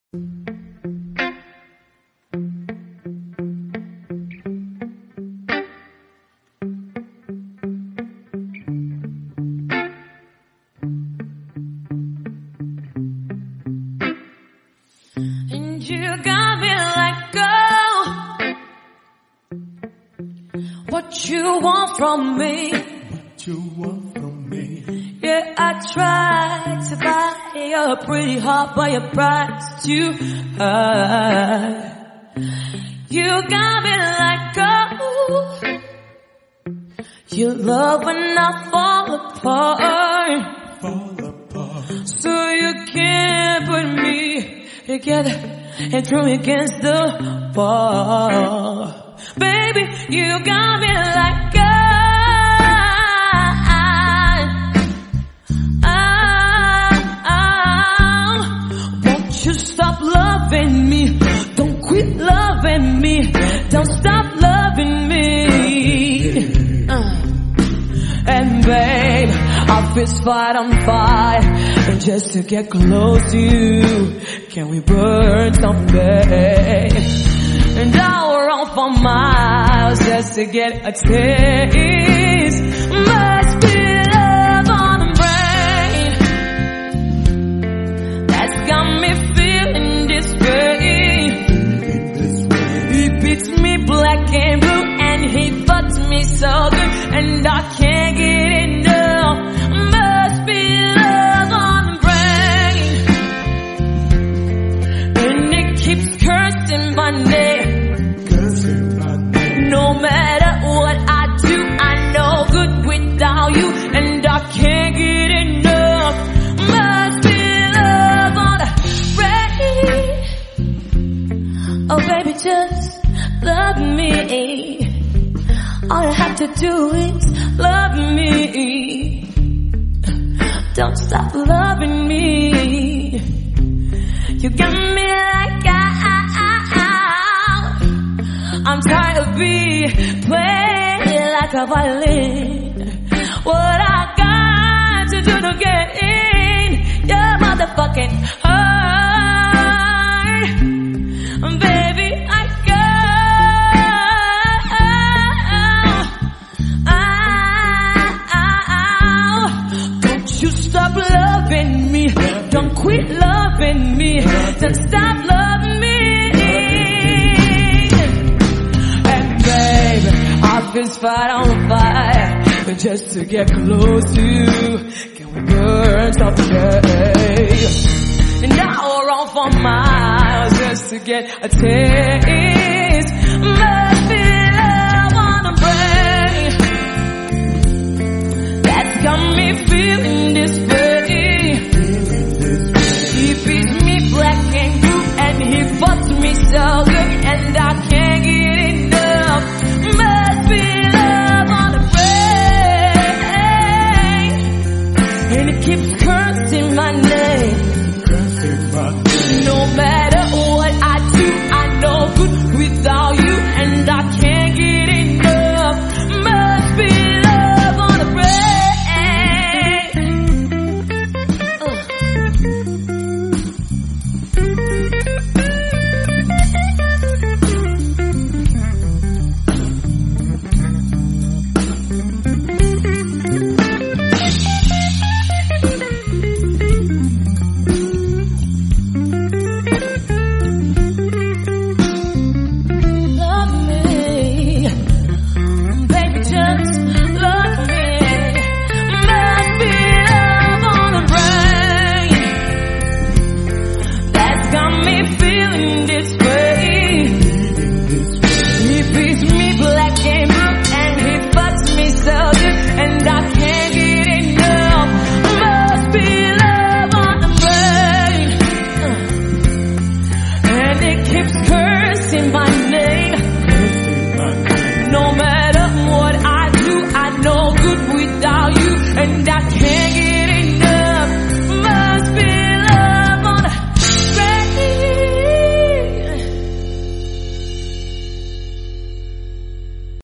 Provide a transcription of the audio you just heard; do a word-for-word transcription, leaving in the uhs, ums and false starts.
And you got me like, oh, what you want from me? What you want from me? Yeah, I tried to buy your pretty heart, but your price too high. You got me like, oh, you love when I fall apart. Fall apart. So you can't put me together and throw me against the wall. Baby, you got me like, oh, stop loving me. Don't quit loving me. Don't stop loving me. Uh. And babe, our fists fight on fire, and just to get close to you, can we burn someday? And I'll run for miles just to get a taste. Must be love on the brain that's got me feeling this way. He beats me black and blue, and he fucks me so good, and I can't get enough. Must be love on the brain, and it keeps cursing my name. No matter what I do, I'm no good without you, and I can't get enough. Must be love on the brain. Oh baby, just love me. All you have to do is love me. Don't stop loving me. You got me like I, I'm tired of being played like a violin. What I got to do to get in your motherfucking heart, baby, I got. Don't you stop loving me. Don't quit loving me. Don't stop loving me. Our fists fight on fire, but just to get close to you, can we burn someday? And I'll run for miles just to get a taste. Must be love on the brain that's got me feeling this way. He beats me black and blue, and he fucks me so good, and I can't get enough. Must be love on the brain, and it keeps cursing my name. Cursing my name. No matter